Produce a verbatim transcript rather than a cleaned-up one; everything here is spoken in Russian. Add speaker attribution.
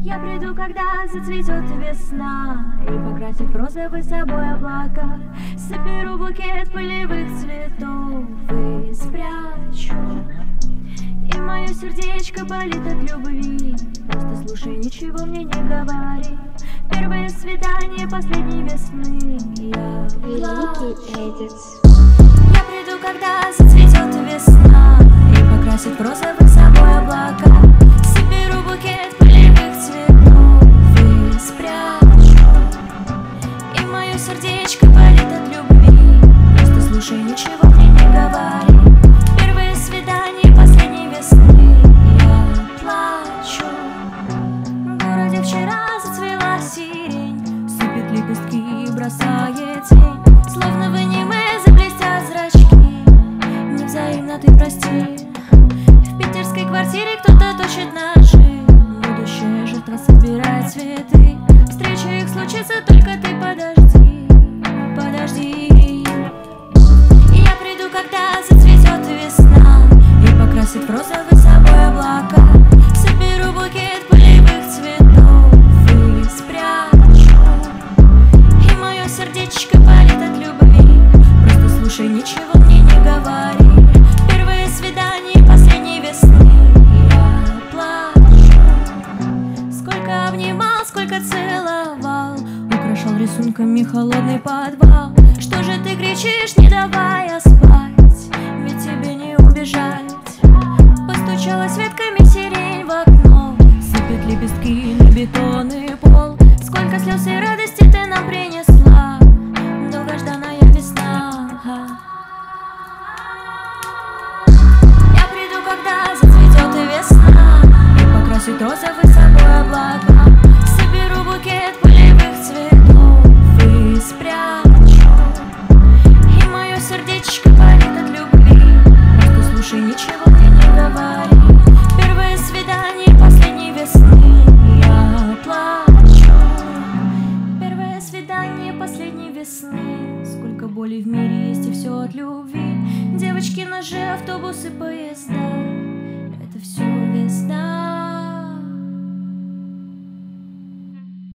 Speaker 1: Я приду, когда зацветет весна, и покрасит розовый собой облака. Соберу букет полевых цветов и спрячу. И мое сердечко болит от любви. Просто слушай, ничего мне не говори. Первое свидание последней весны. Я
Speaker 2: Великий Эдит.
Speaker 1: Я приду, когда зацветет весна, и покрасит розовый собой облака. Соберу букет полевых цветов и спрячу. И мое сердечко болит от любви. Просто слушай, ничего мне не говори. Первое свидание последней весны. Я плачу. В городе вчера зацвела сирень, сыпет лепестки и бросает тень. Словно в аниме заблестят зрачки. Невзаимно ты прости. В питерской квартире кто-то точит ножи. Будущая жертва собирает цветы. Встреча их случится, только ты подожди. Подожди. Я приду, когда зацветет весна, и покрасит в розовый собой облака. Соберу букет полевых цветов и спрячу. И мое сердечко болит от любви. Просто слушай, ничего мне не говори. Первое свидание последней весны. Я плачу. Сколько обнимал, сколько целовал, украшал рисунками холодный подвал. Что же ты кричишь, не давая спать? Ведь тебе не убежать. Постучалась ветками сирень в окно, сыпет лепестки на бетонный пол. Сколько слез и радости ты нам принесла, долгожданная весна. Я приду, когда зацветет весна, и покрасит розовый собой облака. Соберу букет полевых цветов и спрячу. И мое сердечко болит от любви. Просто слушай, ничего мне не говори. Первое свидание последней весны. Я плачу. Первое свидание последней весны. Сколько боли в мире есть, и все от любви. Девочки, ножи, автобусы, поезда.